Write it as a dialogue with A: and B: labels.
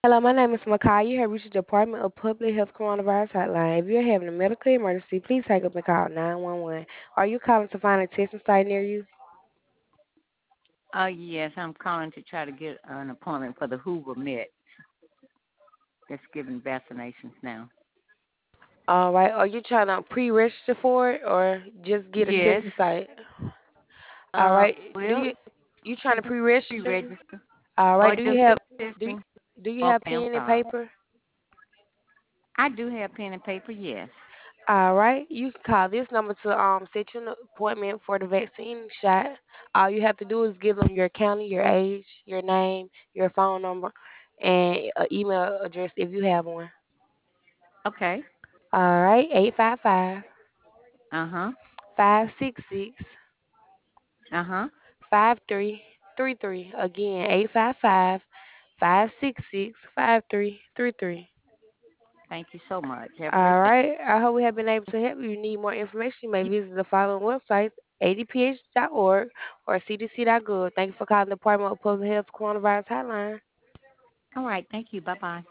A: Hello, my name is Makai. You have reached the Department of Public Health Coronavirus Hotline. If you're having a medical emergency, please hang up and call 911. Are you calling to find a testing site near you?
B: Yes, I'm calling to try to get an appointment for the Hoover Met that's giving vaccinations now.
A: All right. Are you trying to pre-register for it or just get a
B: Yes.
A: testing site? All right. Do
B: Well,
A: you trying to pre-register?
B: pre-register
A: All right.
B: or just
A: Do
B: testing.
A: do you have
B: Okay, I'm
A: pen and
B: sorry.
A: paper?
B: I do have pen and paper. Yes.
A: All right. You can call this number to set you an appointment for the vaccine shot. All you have to do is give them your county, your age, your name, your phone number, and an email address if you have one.
B: Okay.
A: All right. 855
B: Uh huh.
A: 566
B: Uh huh.
A: 5333. Again, 855 566 5333.
B: Thank you so much. Have a
A: All
B: great day.
A: right. I hope we have been able to help you. If you need more information, you may visit the following websites: adph.org or cdc.gov. Thank you for calling the Department of Public Health Coronavirus Hotline.
B: All right. Thank you. Bye bye.